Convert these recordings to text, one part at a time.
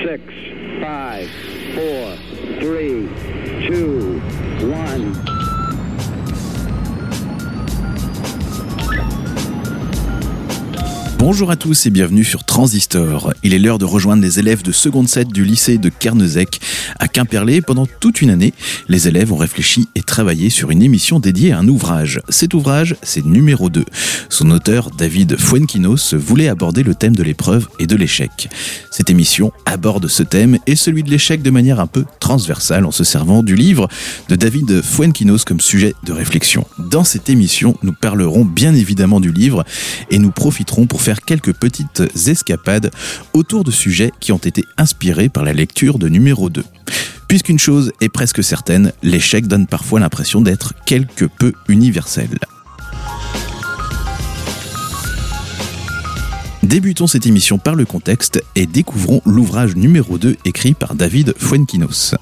6, 5, 4, 3, 2, 1. Bonjour à tous et bienvenue sur Transistor. Il est l'heure de rejoindre les élèves de seconde 7 du lycée de Carnezec à Quimperlé. Pendant toute une année, les élèves ont réfléchi et travaillé sur une émission dédiée à un ouvrage. Cet ouvrage, c'est numéro 2. Son auteur, David Fuenquinos, voulait aborder le thème de l'épreuve et de l'échec. Cette émission aborde ce thème et celui de l'échec de manière un peu transversale en se servant du livre de David Fuenquinos comme sujet de réflexion. Dans cette émission, nous parlerons bien évidemment du livre et nous profiterons pour faire quelques petites escapades autour de sujets qui ont été inspirés par la lecture de numéro 2. Puisqu'une chose est presque certaine, l'échec donne parfois l'impression d'être quelque peu universel. Débutons cette émission par le contexte et découvrons l'ouvrage numéro 2 écrit par David Fuenquinos.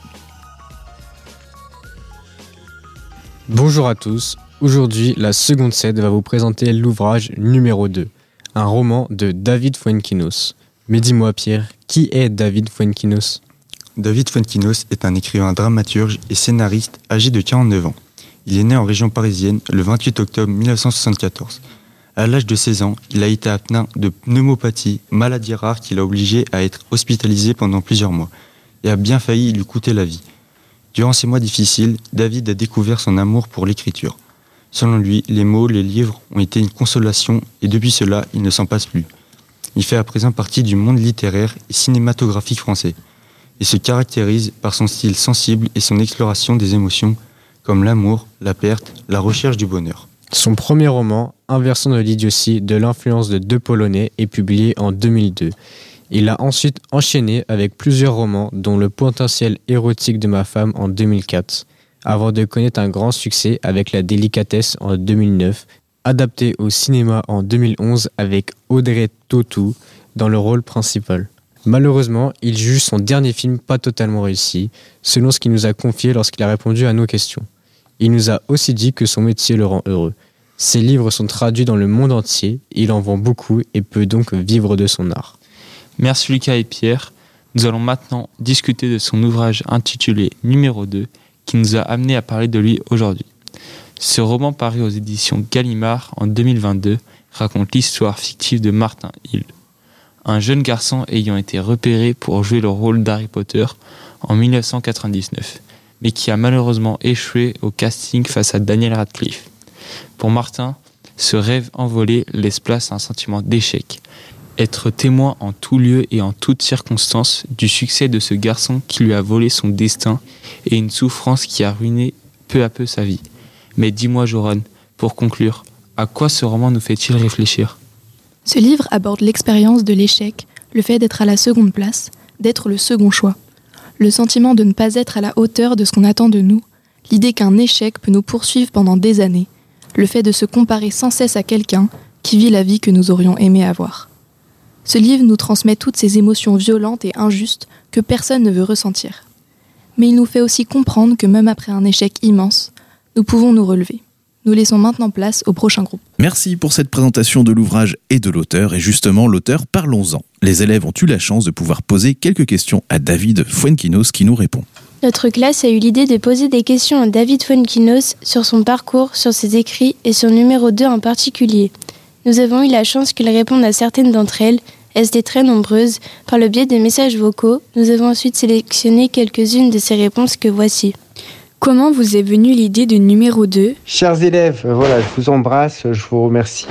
Bonjour à tous, aujourd'hui la seconde 7 va vous présenter l'ouvrage numéro 2, un roman de David Fuenquinos. Mais dis-moi Pierre, qui est David Fuenquinos ? David Fuenquinos est un écrivain dramaturge et scénariste âgé de 49 ans. Il est né en région parisienne le 28 octobre 1974. À l'âge de 16 ans, il a été atteint de pneumopathie, maladie rare qui l'a obligé à être hospitalisé pendant plusieurs mois et a bien failli lui coûter la vie. Durant ces mois difficiles, David a découvert son amour pour l'écriture. Selon lui, les mots, les livres ont été une consolation et depuis cela, il ne s'en passe plus. Il fait à présent partie du monde littéraire et cinématographique français et se caractérise par son style sensible et son exploration des émotions comme l'amour, la perte, la recherche du bonheur. Son premier roman, Inversion de l'idiotie de l'influence de deux Polonais, est publié en 2002. Il a ensuite enchaîné avec plusieurs romans, dont Le potentiel érotique de ma femme en 2004, avant de connaître un grand succès avec La délicatesse en 2009, adapté au cinéma en 2011 avec Audrey Tautou dans le rôle principal. Malheureusement, il juge son dernier film pas totalement réussi, selon ce qu'il nous a confié lorsqu'il a répondu à nos questions. Il nous a aussi dit que son métier le rend heureux. Ses livres sont traduits dans le monde entier, il en vend beaucoup et peut donc vivre de son art. Merci Lucas et Pierre. Nous allons maintenant discuter de son ouvrage intitulé Numéro 2 qui nous a amené à parler de lui aujourd'hui. Ce roman paru aux éditions Gallimard en 2022 raconte l'histoire fictive de Martin Hill, un jeune garçon ayant été repéré pour jouer le rôle d'Harry Potter en 1999, mais qui a malheureusement échoué au casting face à Daniel Radcliffe. Pour Martin, ce rêve envolé laisse place à un sentiment d'échec. Être témoin en tout lieu et en toutes circonstances du succès de ce garçon qui lui a volé son destin et une souffrance qui a ruiné peu à peu sa vie. Mais dis-moi Joran, pour conclure, à quoi ce roman nous fait-il réfléchir ? Ce livre aborde l'expérience de l'échec, le fait d'être à la seconde place, d'être le second choix. Le sentiment de ne pas être à la hauteur de ce qu'on attend de nous, l'idée qu'un échec peut nous poursuivre pendant des années, le fait de se comparer sans cesse à quelqu'un qui vit la vie que nous aurions aimé avoir. Ce livre nous transmet toutes ces émotions violentes et injustes que personne ne veut ressentir. Mais il nous fait aussi comprendre que même après un échec immense, nous pouvons nous relever. Nous laissons maintenant place au prochain groupe. Merci pour cette présentation de l'ouvrage et de l'auteur. Et justement, l'auteur, parlons-en. Les élèves ont eu la chance de pouvoir poser quelques questions à David Fuenquinos qui nous répond. Notre classe a eu l'idée de poser des questions à David Fuenquinos sur son parcours, sur ses écrits et sur numéro 2 en particulier. Nous avons eu la chance qu'il réponde à certaines d'entre elles, elles très nombreuses, par le biais de messages vocaux. Nous avons ensuite sélectionné quelques-unes de ces réponses que voici. Comment vous est venue l'idée de numéro 2 ? Chers élèves, je vous embrasse, je vous remercie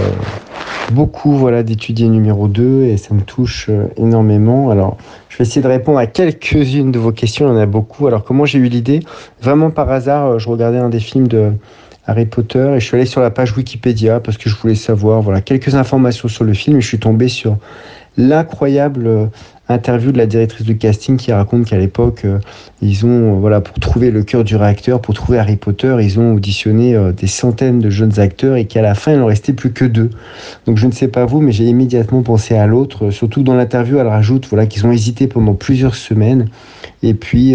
beaucoup d'étudier numéro 2 et ça me touche énormément. Alors, je vais essayer de répondre à quelques-unes de vos questions, il y en a beaucoup. Alors, comment j'ai eu l'idée ? Vraiment par hasard, je regardais un des films de Harry Potter et je suis allé sur la page Wikipédia parce que je voulais savoir quelques informations sur le film et je suis tombé sur l'incroyable interview de la directrice du casting qui raconte qu'à l'époque, ils ont, pour trouver le cœur du réacteur, pour trouver Harry Potter, ils ont auditionné des centaines de jeunes acteurs et qu'à la fin, il n'en restait plus que 2. Donc je ne sais pas vous, mais j'ai immédiatement pensé à l'autre. Surtout dans l'interview, elle rajoute qu'ils ont hésité pendant plusieurs semaines. Et puis,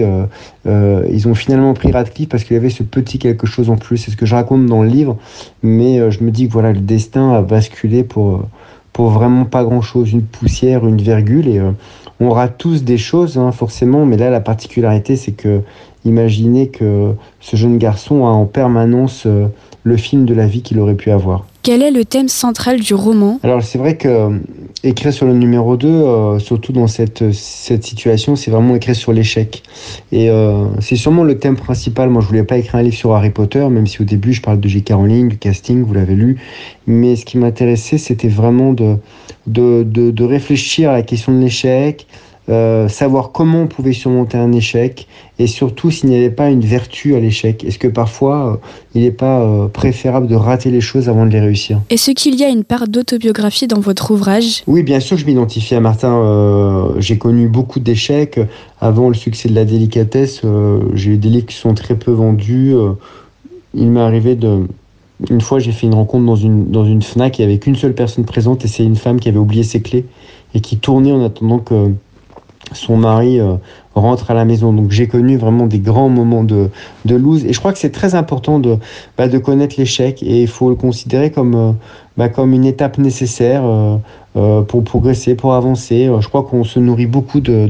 ils ont finalement pris Radcliffe parce qu'il y avait ce petit quelque chose en plus. C'est ce que je raconte dans le livre. Mais je me dis que le destin a basculé pour vraiment pas grand-chose, une poussière, une virgule. Et on rate tous des choses, hein, forcément, mais là, la particularité, c'est que imaginez que ce jeune garçon a en permanence le film de la vie qu'il aurait pu avoir. Quel est le thème central du roman ? Alors, c'est vrai que écrire sur le numéro 2, surtout dans cette situation, c'est vraiment écrire sur l'échec. Et c'est sûrement le thème principal. Moi, je voulais pas écrire un livre sur Harry Potter, même si au début, je parle de J.K. Rowling, du casting, vous l'avez lu. Mais ce qui m'intéressait, c'était vraiment de réfléchir à la question de l'échec, savoir comment on pouvait surmonter un échec, et surtout s'il n'y avait pas une vertu à l'échec. Est-ce que parfois, il n'est pas préférable de rater les choses avant de les réussir ? Est-ce qu'il y a une part d'autobiographie dans votre ouvrage ? Oui, bien sûr, je m'identifie à Martin. J'ai connu beaucoup d'échecs. Avant le succès de La Délicatesse, j'ai eu des livres qui sont très peu vendus. Il m'est arrivé une fois, j'ai fait une rencontre dans une Fnac, il n'y avait qu'une seule personne présente, et c'est une femme qui avait oublié ses clés et qui tournait en attendant que son mari rentre à la maison. Donc j'ai connu vraiment des grands moments de lose, et je crois que c'est très important de connaître l'échec, et il faut le considérer comme une étape nécessaire pour progresser, pour avancer. Je crois qu'on se nourrit beaucoup de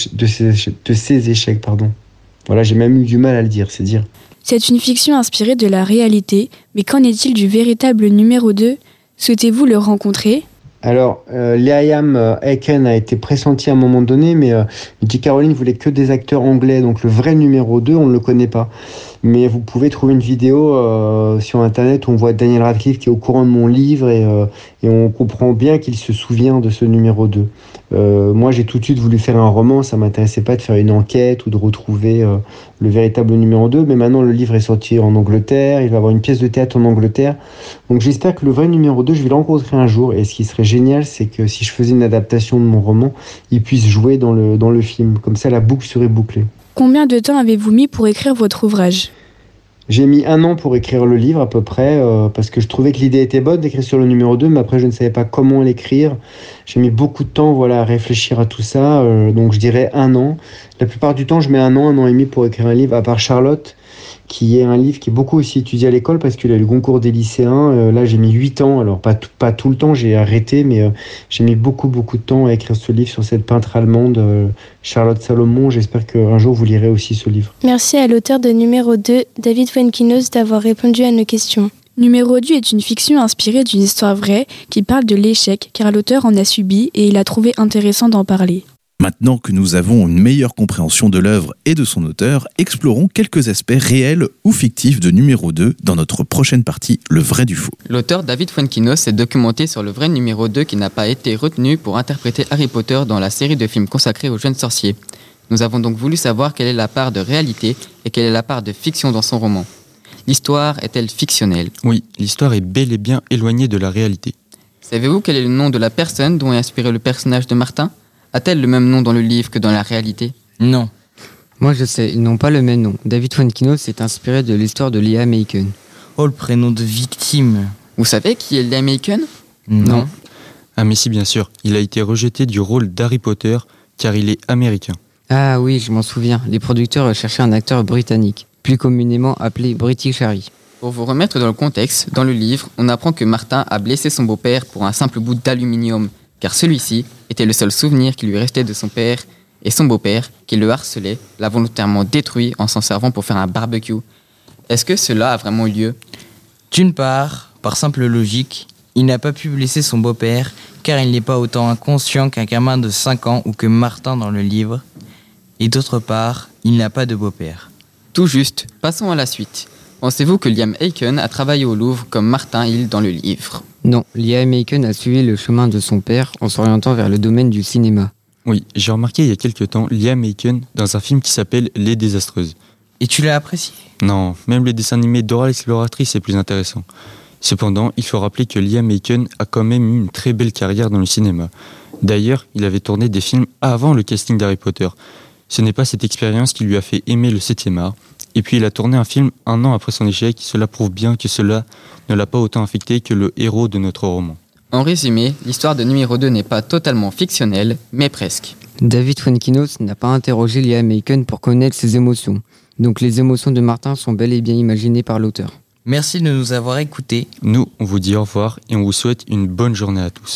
ces échecs. Voilà, j'ai même eu du mal à le dire, c'est dire. C'est une fiction inspirée de la réalité, mais qu'en est-il du véritable numéro 2 ? Souhaitez-vous le rencontrer ? Alors, Liam Aiken a été pressenti à un moment donné, mais J.K. Rowling voulait que des acteurs anglais, donc le vrai numéro 2, on ne le connaît pas. Mais vous pouvez trouver une vidéo sur Internet où on voit Daniel Radcliffe qui est au courant de mon livre, et on comprend bien qu'il se souvient de ce numéro 2. Moi, j'ai tout de suite voulu faire un roman, ça ne m'intéressait pas de faire une enquête ou de retrouver le véritable numéro 2, mais maintenant le livre est sorti en Angleterre, il va y avoir une pièce de théâtre en Angleterre, donc j'espère que le vrai numéro 2, je vais le rencontrer un jour, et ce qui serait génial, c'est que si je faisais une adaptation de mon roman, il puisse jouer dans le film, comme ça la boucle serait bouclée. Combien de temps avez-vous mis pour écrire votre ouvrage ? J'ai mis 1 an pour écrire le livre à peu près, parce que je trouvais que l'idée était bonne d'écrire sur le numéro 2, mais après je ne savais pas comment l'écrire. J'ai mis beaucoup de temps à réfléchir à tout ça, donc je dirais 1 an. La plupart du temps, je mets 1 an et demi pour écrire un livre, à part Charlotte, qui est un livre qui est beaucoup aussi étudié à l'école parce qu'il a eu le concours des lycéens. Là, j'ai mis 8 ans, alors pas tout le temps, j'ai arrêté, mais j'ai mis beaucoup de temps à écrire ce livre sur cette peintre allemande, Charlotte Salomon. J'espère qu'un jour, vous lirez aussi ce livre. Merci à l'auteur de numéro 2, David Fuenquinos, d'avoir répondu à nos questions. Numéro 2 est une fiction inspirée d'une histoire vraie qui parle de l'échec, car l'auteur en a subi et il a trouvé intéressant d'en parler. Maintenant que nous avons une meilleure compréhension de l'œuvre et de son auteur, explorons quelques aspects réels ou fictifs de numéro 2 dans notre prochaine partie, le vrai du faux. L'auteur David Fuenquinos s'est documenté sur le vrai numéro 2 qui n'a pas été retenu pour interpréter Harry Potter dans la série de films consacrée aux jeunes sorciers. Nous avons donc voulu savoir quelle est la part de réalité et quelle est la part de fiction dans son roman. L'histoire est-elle fictionnelle ? Oui, l'histoire est bel et bien éloignée de la réalité. Savez-vous quel est le nom de la personne dont est inspiré le personnage de Martin ? A-t-elle le même nom dans le livre que dans la réalité ? Non. Moi je sais, ils n'ont pas le même nom. David Fuenquinos s'est inspiré de l'histoire de Liam Aiken. Oh, le prénom de victime. Vous savez qui est Liam Aiken ? Non. Ah mais si, bien sûr. Il a été rejeté du rôle d'Harry Potter car il est américain. Ah oui, je m'en souviens. Les producteurs cherchaient un acteur britannique, plus communément appelé British Harry. Pour vous remettre dans le contexte, dans le livre, on apprend que Martin a blessé son beau-père pour un simple bout d'aluminium, car celui-ci était le seul souvenir qui lui restait de son père, et son beau-père, qui le harcelait, l'a volontairement détruit en s'en servant pour faire un barbecue. Est-ce que cela a vraiment eu lieu ? D'une part, par simple logique, il n'a pas pu blesser son beau-père, car il n'est pas autant inconscient qu'un gamin de 5 ans ou que Martin dans le livre. Et d'autre part, il n'a pas de beau-père. Tout juste, passons à la suite. Pensez-vous que Liam Aiken a travaillé au Louvre comme Martin Hill dans le livre ? Non, Liam Aiken a suivi le chemin de son père en s'orientant vers le domaine du cinéma. Oui, j'ai remarqué il y a quelque temps Liam Aiken dans un film qui s'appelle Les Désastreuses. Et tu l'as apprécié ? Non, même les dessins animés Dora l'exploratrice est plus intéressant. Cependant, il faut rappeler que Liam Aiken a quand même eu une très belle carrière dans le cinéma. D'ailleurs, il avait tourné des films avant le casting d'Harry Potter. Ce n'est pas cette expérience qui lui a fait aimer le 7e art. Et puis il a tourné un film 1 an après son échec, cela prouve bien que cela ne l'a pas autant affecté que le héros de notre roman. En résumé, l'histoire de numéro 2 n'est pas totalement fictionnelle, mais presque. David Fuenquinos n'a pas interrogé Liam Aiken pour connaître ses émotions. Donc les émotions de Martin sont bel et bien imaginées par l'auteur. Merci de nous avoir écoutés. Nous, on vous dit au revoir et on vous souhaite une bonne journée à tous.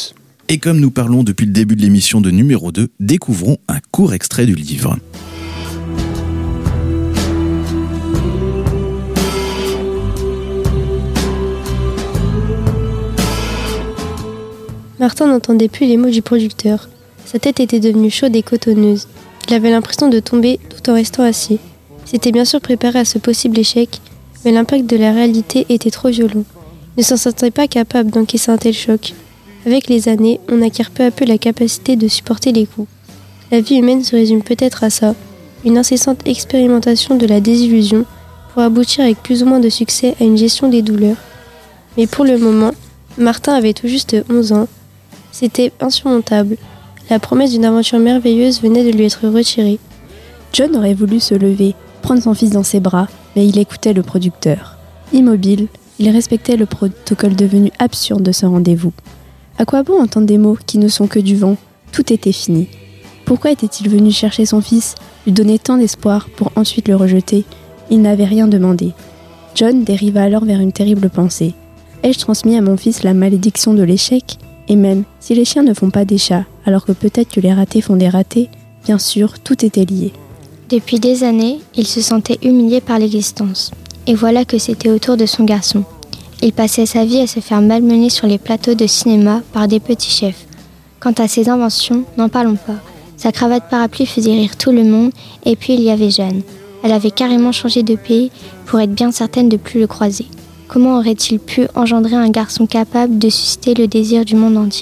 Et comme nous parlons depuis le début de l'émission de numéro 2, découvrons un court extrait du livre. Martin n'entendait plus les mots du producteur. Sa tête était devenue chaude et cotonneuse. Il avait l'impression de tomber tout en restant assis. Il s'était bien sûr préparé à ce possible échec, mais l'impact de la réalité était trop violent. Il ne s'en sentait pas capable d'encaisser un tel choc. Avec les années, on acquiert peu à peu la capacité de supporter les coups. La vie humaine se résume peut-être à ça, une incessante expérimentation de la désillusion pour aboutir avec plus ou moins de succès à une gestion des douleurs. Mais pour le moment, Martin avait tout juste 11 ans. C'était insurmontable. La promesse d'une aventure merveilleuse venait de lui être retirée. John aurait voulu se lever, prendre son fils dans ses bras, mais il écoutait le producteur. Immobile, il respectait le protocole devenu absurde de ce rendez-vous. À quoi bon entendre des mots qui ne sont que du vent ? Tout était fini. Pourquoi était-il venu chercher son fils, lui donner tant d'espoir pour ensuite le rejeter ? Il n'avait rien demandé. John dériva alors vers une terrible pensée. Ai-je transmis à mon fils la malédiction de l'échec ? Et même, si les chiens ne font pas des chats, alors que peut-être que les ratés font des ratés, bien sûr, tout était lié. Depuis des années, il se sentait humilié par l'existence. Et voilà que c'était au tour de son garçon. Il passait sa vie à se faire malmener sur les plateaux de cinéma par des petits chefs. Quant à ses inventions, n'en parlons pas. Sa cravate parapluie faisait rire tout le monde, et puis il y avait Jeanne. Elle avait carrément changé de pays pour être bien certaine de ne plus le croiser. Comment aurait-il pu engendrer un garçon capable de susciter le désir du monde entier ?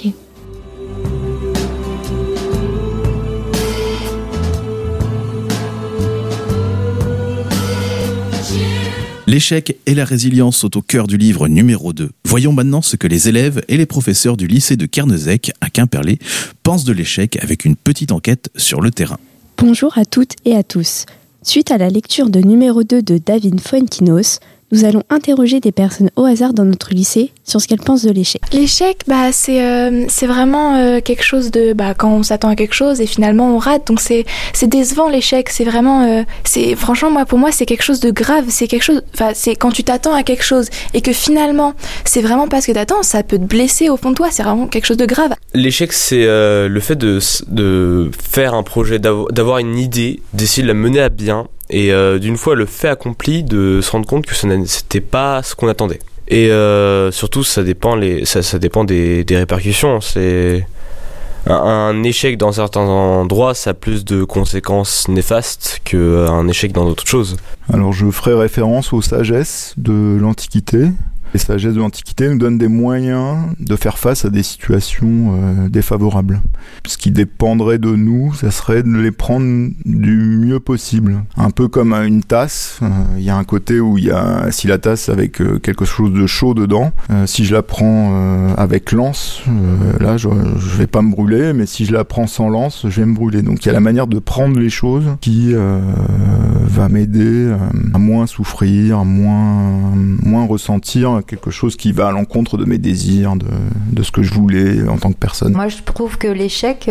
L'échec et la résilience sont au cœur du livre numéro 2. Voyons maintenant ce que les élèves et les professeurs du lycée de Kernezec à Quimperlé pensent de l'échec avec une petite enquête sur le terrain. Bonjour à toutes et à tous. Suite à la lecture de numéro 2 de David Fuenquinos, nous allons interroger des personnes au hasard dans notre lycée sur ce qu'elles pensent de l'échec. L'échec, c'est vraiment quelque chose de quand on s'attend à quelque chose et finalement on rate. Donc c'est décevant l'échec. C'est vraiment, franchement pour moi c'est quelque chose de grave. C'est quelque chose, c'est quand tu t'attends à quelque chose et que finalement c'est vraiment pas ce que t'attends, ça peut te blesser au fond de toi. C'est vraiment quelque chose de grave. L'échec, c'est le fait de faire un projet, d'avoir une idée, d'essayer de la mener à bien. Et d'une fois le fait accompli, de se rendre compte que c'était pas ce qu'on attendait. Et surtout ça dépend des répercussions. C'est un échec dans certains endroits, ça a plus de conséquences néfastes qu'un échec dans d'autres choses. Alors je ferai référence aux sagesses de l'Antiquité. Les sagesses de l'Antiquité nous donnent des moyens de faire face à des situations défavorables. Ce qui dépendrait de nous, ça serait de les prendre du mieux possible. Un peu comme une tasse, il y a un côté où si la tasse avec quelque chose de chaud dedans, si je la prends avec lance, là je vais pas me brûler, mais si je la prends sans lance, je vais me brûler. Donc il y a la manière de prendre les choses qui va m'aider à moins souffrir, à moins ressentir quelque chose qui va à l'encontre de mes désirs, de ce que je voulais en tant que personne. Moi, je trouve que l'échec,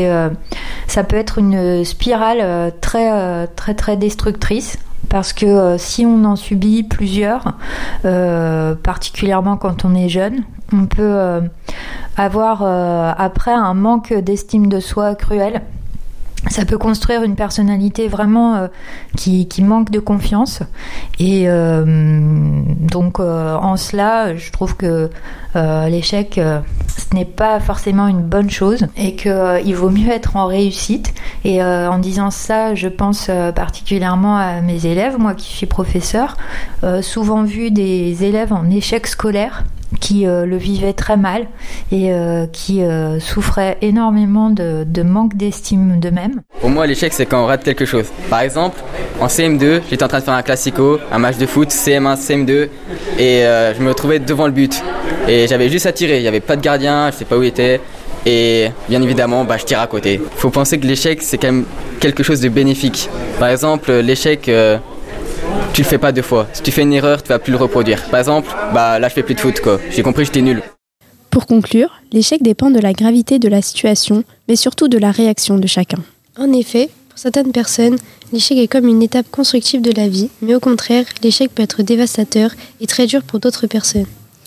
ça peut être une spirale très, très, très destructrice. Parce que si on en subit plusieurs, particulièrement quand on est jeune, on peut avoir après un manque d'estime de soi cruel. Ça peut construire une personnalité vraiment qui manque de confiance. Et donc en cela, je trouve que l'échec, ce n'est pas forcément une bonne chose et qu'il vaut mieux être en réussite. Et en disant ça, je pense particulièrement à mes élèves, moi qui suis professeure, souvent vu des élèves en échec scolaire qui le vivaient très mal et qui souffraient énormément de manque d'estime d'eux-mêmes. Pour moi, l'échec, c'est quand on rate quelque chose. Par exemple, en CM2, j'étais en train de faire un classico, un match de foot, CM1, CM2, et je me retrouvais devant le but. Et j'avais juste à tirer, il n'y avait pas de gardien, je ne sais pas où il était, et bien évidemment, je tire à côté. Il faut penser que l'échec, c'est quand même quelque chose de bénéfique. Par exemple, l'échec... tu le fais pas deux fois. Si tu fais une erreur, tu vas plus le reproduire. Par exemple, là je fais plus de foot quoi. J'ai compris, j'étais nul. Pour conclure, l'échec dépend de la gravité de la situation, mais surtout de la réaction de chacun. En effet, pour certaines personnes, l'échec est comme une étape constructive de la vie, mais au contraire, l'échec peut être dévastateur et très dur pour d'autres personnes.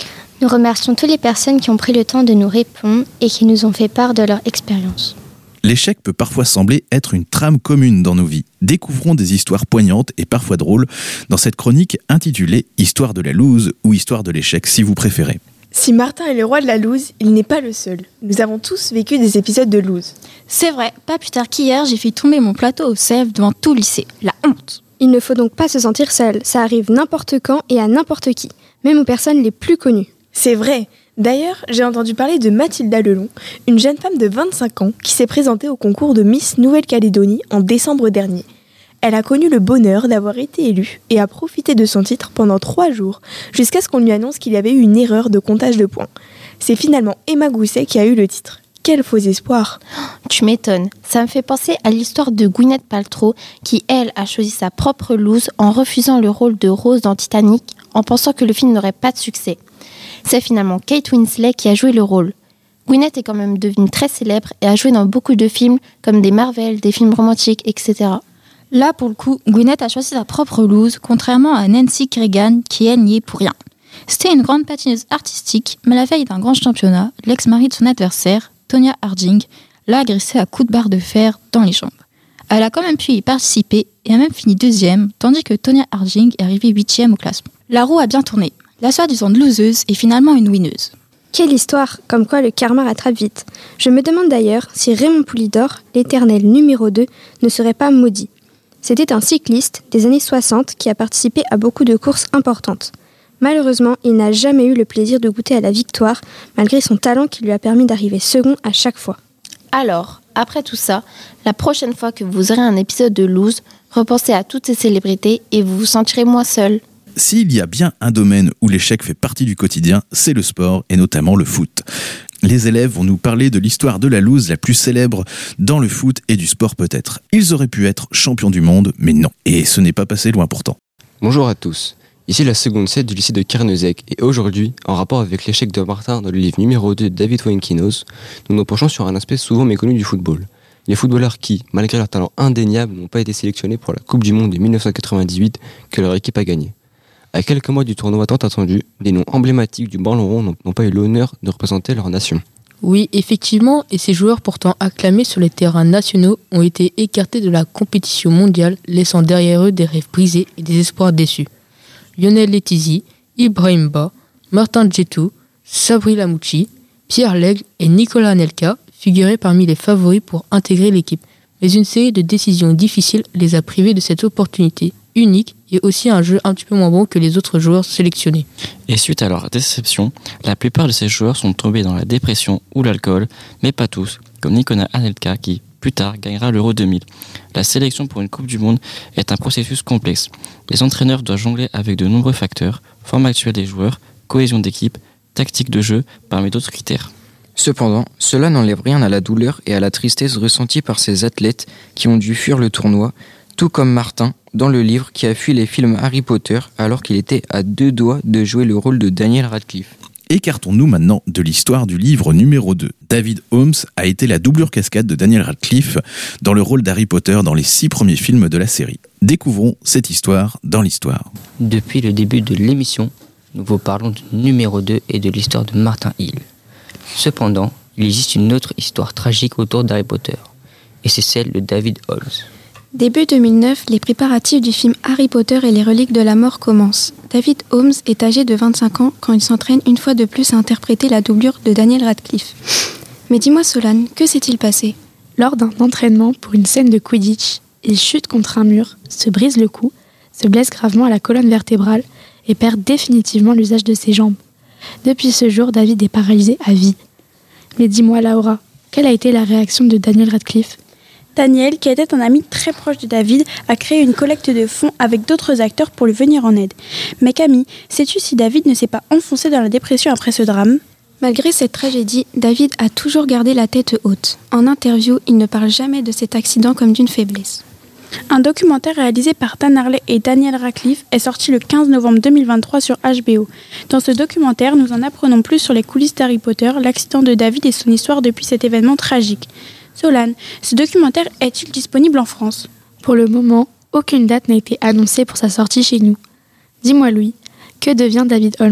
Nous remercions toutes les personnes qui ont pris le temps de nous répondre et qui nous ont fait part de leur expérience. L'échec peut parfois sembler être une trame commune dans nos vies. Découvrons des histoires poignantes et parfois drôles dans cette chronique intitulée « Histoire de la loose » ou « Histoire de l'échec » si vous préférez. Si Martin est le roi de la loose, il n'est pas le seul. Nous avons tous vécu des épisodes de loose. C'est vrai, pas plus tard qu'hier, j'ai fait tomber mon plateau au sève devant tout le lycée. La honte. Il ne faut donc pas se sentir seul, ça arrive n'importe quand et à n'importe qui, même aux personnes les plus connues. C'est vrai. D'ailleurs, j'ai entendu parler de Mathilda Lelon, une jeune femme de 25 ans qui s'est présentée au concours de Miss Nouvelle-Calédonie en décembre dernier. Elle a connu le bonheur d'avoir été élue et a profité de son titre pendant 3 jours, jusqu'à ce qu'on lui annonce qu'il y avait eu une erreur de comptage de points. C'est finalement Emma Gousset qui a eu le titre. Quel faux espoir! Tu m'étonnes. Ça me fait penser à l'histoire de Gwyneth Paltrow qui, elle, a choisi sa propre loose en refusant le rôle de Rose dans Titanic en pensant que le film n'aurait pas de succès. C'est finalement Kate Winslet qui a joué le rôle. Gwyneth est quand même devenue très célèbre et a joué dans beaucoup de films comme des Marvel, des films romantiques, etc. Là, pour le coup, Gwyneth a choisi sa propre loose, contrairement à Nancy Kerrigan qui, elle, n'y est pour rien. C'était une grande patineuse artistique, mais la veille d'un grand championnat, l'ex-mari de son adversaire, Tonya Harding, l'a agressée à coups de barre de fer dans les jambes. Elle a quand même pu y participer et a même fini 2e, tandis que Tonya Harding est arrivée 8e au classement. La roue a bien tourné. La soi-disant loseuse est finalement une winneuse. Quelle histoire, comme quoi le karma rattrape vite. Je me demande d'ailleurs si Raymond Poulidor, l'éternel numéro 2, ne serait pas maudit. C'était un cycliste des années 60 qui a participé à beaucoup de courses importantes. Malheureusement, il n'a jamais eu le plaisir de goûter à la victoire, malgré son talent qui lui a permis d'arriver second à chaque fois. Alors, après tout ça, la prochaine fois que vous aurez un épisode de Loose, repensez à toutes ces célébrités et vous vous sentirez moins seul. S'il y a bien un domaine où l'échec fait partie du quotidien, c'est le sport et notamment le foot. Les élèves vont nous parler de l'histoire de la loose la plus célèbre dans le foot et du sport peut-être. Ils auraient pu être champions du monde, mais non. Et ce n'est pas passé loin pourtant. Bonjour à tous. Ici la seconde 7 du lycée de Carnezec et aujourd'hui, en rapport avec l'échec de Martin dans le livre numéro 2 de David Fuenquinos, nous nous penchons sur un aspect souvent méconnu du football. Les footballeurs qui, malgré leur talent indéniable, n'ont pas été sélectionnés pour la Coupe du Monde de 1998 que leur équipe a gagnée. À quelques mois du tournoi tant attendu, des noms emblématiques du ballon rond n'ont pas eu l'honneur de représenter leur nation. Oui, effectivement, et ces joueurs pourtant acclamés sur les terrains nationaux ont été écartés de la compétition mondiale, laissant derrière eux des rêves brisés et des espoirs déçus. Lionel Letizy, Ibrahim Ba, Martin Djetou, Sabri Lamouchi, Pierre Lègle et Nicolas Anelka figuraient parmi les favoris pour intégrer l'équipe. Mais une série de décisions difficiles les a privés de cette opportunité unique et aussi un jeu un petit peu moins bon que les autres joueurs sélectionnés. Et suite à leur déception, la plupart de ces joueurs sont tombés dans la dépression ou l'alcool, mais pas tous, comme Nicolas Anelka qui, plus tard, gagnera l'Euro 2000. La sélection pour une Coupe du Monde est un processus complexe. Les entraîneurs doivent jongler avec de nombreux facteurs, forme actuelle des joueurs, cohésion d'équipe, tactique de jeu, parmi d'autres critères. Cependant, cela n'enlève rien à la douleur et à la tristesse ressentie par ces athlètes qui ont dû fuir le tournoi, tout comme Martin, dans le livre, qui a fui les films Harry Potter alors qu'il était à 2 doigts de jouer le rôle de Daniel Radcliffe. Écartons-nous maintenant de l'histoire du livre numéro 2. David Holmes a été la doublure cascade de Daniel Radcliffe dans le rôle d'Harry Potter dans les 6 premiers films de la série. Découvrons cette histoire dans l'histoire. Depuis le début de l'émission, nous vous parlons du numéro 2 et de l'histoire de Martin Hill. Cependant, il existe une autre histoire tragique autour d'Harry Potter, et c'est celle de David Holmes. Début 2009, les préparatifs du film Harry Potter et les reliques de la mort commencent. David Holmes est âgé de 25 ans quand il s'entraîne une fois de plus à interpréter la doublure de Daniel Radcliffe. Mais dis-moi Solane, que s'est-il passé ? Lors d'un entraînement pour une scène de Quidditch, il chute contre un mur, se brise le cou, se blesse gravement à la colonne vertébrale et perd définitivement l'usage de ses jambes. Depuis ce jour, David est paralysé à vie. Mais dis-moi Laura, quelle a été la réaction de Daniel Radcliffe ? Daniel, qui était un ami très proche de David, a créé une collecte de fonds avec d'autres acteurs pour lui venir en aide. Mais Camille, sais-tu si David ne s'est pas enfoncé dans la dépression après ce drame ? Malgré cette tragédie, David a toujours gardé la tête haute. En interview, il ne parle jamais de cet accident comme d'une faiblesse. Un documentaire réalisé par Dan Harley et Daniel Radcliffe est sorti le 15 novembre 2023 sur HBO. Dans ce documentaire, nous en apprenons plus sur les coulisses d'Harry Potter, l'accident de David et son histoire depuis cet événement tragique. Solane, ce documentaire est-il disponible en France ? Pour le moment, aucune date n'a été annoncée pour sa sortie chez nous. Dis-moi Louis, que devient David Holmes ?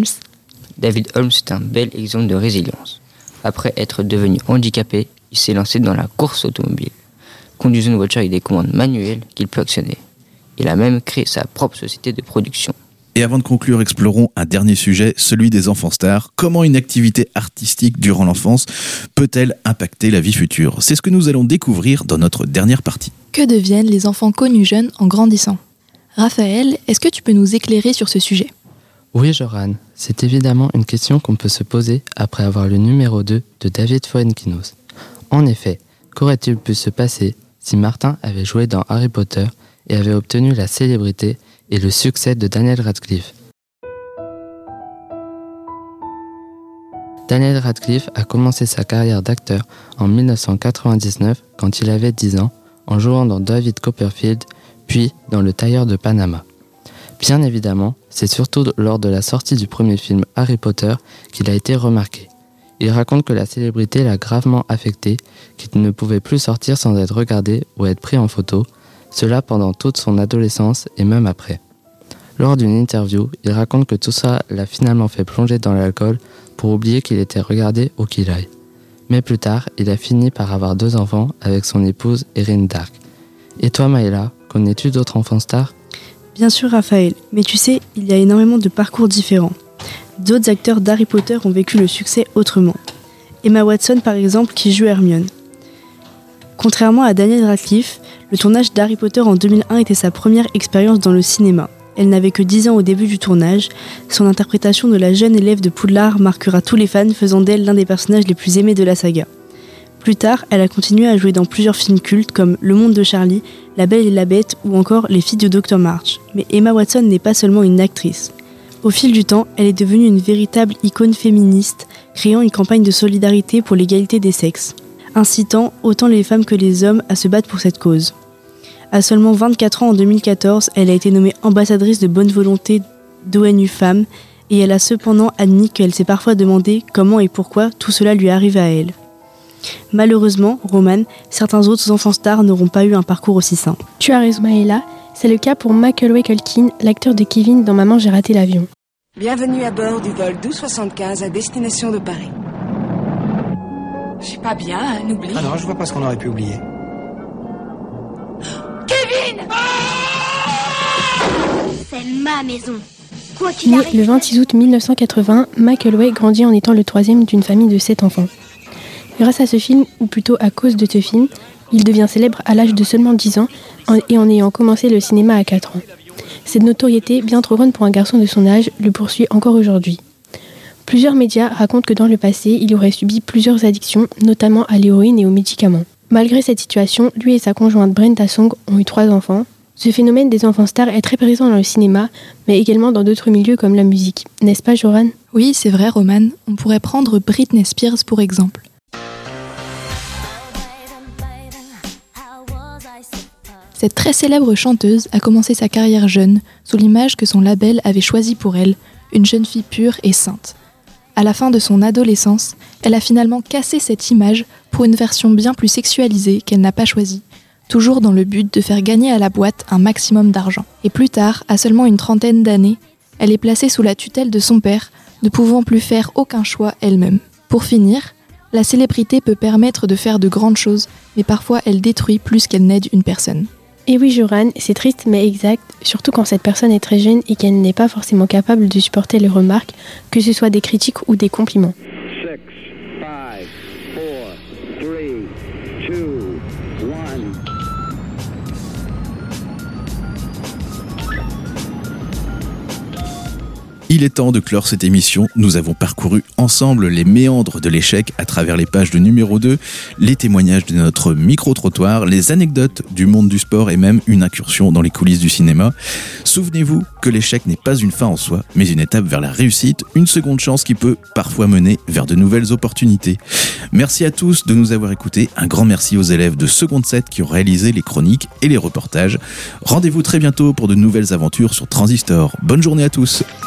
David Holmes est un bel exemple de résilience. Après être devenu handicapé, il s'est lancé dans la course automobile, conduisant une voiture avec des commandes manuelles qu'il peut actionner. Il a même créé sa propre société de production. Et avant de conclure, explorons un dernier sujet, celui des enfants stars. Comment une activité artistique durant l'enfance peut-elle impacter la vie future ? C'est ce que nous allons découvrir dans notre dernière partie. Que deviennent les enfants connus jeunes en grandissant ? Raphaël, est-ce que tu peux nous éclairer sur ce sujet ? Oui, Joran, c'est évidemment une question qu'on peut se poser après avoir le numéro 2 de David Fuenkinos. En effet, qu'aurait-il pu se passer si Martin avait joué dans Harry Potter et avait obtenu la célébrité et le succès de Daniel Radcliffe ? Daniel Radcliffe a commencé sa carrière d'acteur en 1999 quand il avait 10 ans, en jouant dans David Copperfield, puis dans Le Tailleur de Panama. Bien évidemment, c'est surtout lors de la sortie du premier film Harry Potter qu'il a été remarqué. Il raconte que la célébrité l'a gravement affecté, qu'il ne pouvait plus sortir sans être regardé ou être pris en photo, cela pendant toute son adolescence et même après. Lors d'une interview, il raconte que tout ça l'a finalement fait plonger dans l'alcool pour oublier qu'il était regardé où qu'il aille. Mais plus tard, il a fini par avoir 2 enfants avec son épouse Erin Dark. Et toi Maëla, connais-tu d'autres enfants stars ? Bien sûr Raphaël, mais tu sais, il y a énormément de parcours différents. D'autres acteurs d'Harry Potter ont vécu le succès autrement. Emma Watson par exemple qui joue Hermione. Contrairement à Daniel Radcliffe, le tournage d'Harry Potter en 2001 était sa première expérience dans le cinéma. Elle n'avait que 10 ans au début du tournage. Son interprétation de la jeune élève de Poudlard marquera tous les fans, faisant d'elle l'un des personnages les plus aimés de la saga. Plus tard, elle a continué à jouer dans plusieurs films cultes comme Le Monde de Charlie, La Belle et la Bête ou encore Les Filles du Dr March. Mais Emma Watson n'est pas seulement une actrice. Au fil du temps, elle est devenue une véritable icône féministe, créant une campagne de solidarité pour l'égalité des sexes, incitant autant les femmes que les hommes à se battre pour cette cause. À seulement 24 ans en 2014, elle a été nommée ambassadrice de bonne volonté d'ONU Femmes et elle a cependant admis qu'elle s'est parfois demandé comment et pourquoi tout cela lui arrive à elle. Malheureusement, Roman, certains autres enfants stars n'auront pas eu un parcours aussi simple. Tu as raison Maëla, c'est le cas pour Macaulay Culkin, l'acteur de Kevin dans Maman j'ai raté l'avion. Bienvenue à bord du vol 1275 à destination de Paris. Je suis pas bien, un oubli. Ah non, je vois pas ce qu'on aurait pu oublier. Kevin! C'est ma maison. Quoi qu'il Né arrive. le 26 août 1980, Macaulay grandit en étant le 3e d'une famille de 7 enfants. Grâce à ce film, ou plutôt à cause de ce film, il devient célèbre à l'âge de seulement 10 ans et en ayant commencé le cinéma à 4 ans. Cette notoriété, bien trop grande pour un garçon de son âge, le poursuit encore aujourd'hui. Plusieurs médias racontent que dans le passé, il aurait subi plusieurs addictions, notamment à l'héroïne et aux médicaments. Malgré cette situation, lui et sa conjointe Brenda Song ont eu 3 enfants. Ce phénomène des enfants stars est très présent dans le cinéma, mais également dans d'autres milieux comme la musique. N'est-ce pas, Joran ? Oui, c'est vrai, Roman. On pourrait prendre Britney Spears pour exemple. Cette très célèbre chanteuse a commencé sa carrière jeune, sous l'image que son label avait choisie pour elle, une jeune fille pure et sainte. À la fin de son adolescence, elle a finalement cassé cette image pour une version bien plus sexualisée qu'elle n'a pas choisie, toujours dans le but de faire gagner à la boîte un maximum d'argent. Et plus tard, à seulement une trentaine d'années, elle est placée sous la tutelle de son père, ne pouvant plus faire aucun choix elle-même. Pour finir, la célébrité peut permettre de faire de grandes choses, mais parfois elle détruit plus qu'elle n'aide une personne. Et oui, Joran, c'est triste mais exact, surtout quand cette personne est très jeune et qu'elle n'est pas forcément capable de supporter les remarques, que ce soit des critiques ou des compliments. 6, 5, 4, 3, 2, 1. Il est temps de clore cette émission. Nous avons parcouru ensemble les méandres de l'échec à travers les pages de numéro 2, les témoignages de notre micro-trottoir, les anecdotes du monde du sport et même une incursion dans les coulisses du cinéma. Souvenez-vous que l'échec n'est pas une fin en soi, mais une étape vers la réussite, une seconde chance qui peut parfois mener vers de nouvelles opportunités. Merci à tous de nous avoir écoutés. Un grand merci aux élèves de seconde 7 qui ont réalisé les chroniques et les reportages. Rendez-vous très bientôt pour de nouvelles aventures sur Transistor. Bonne journée à tous.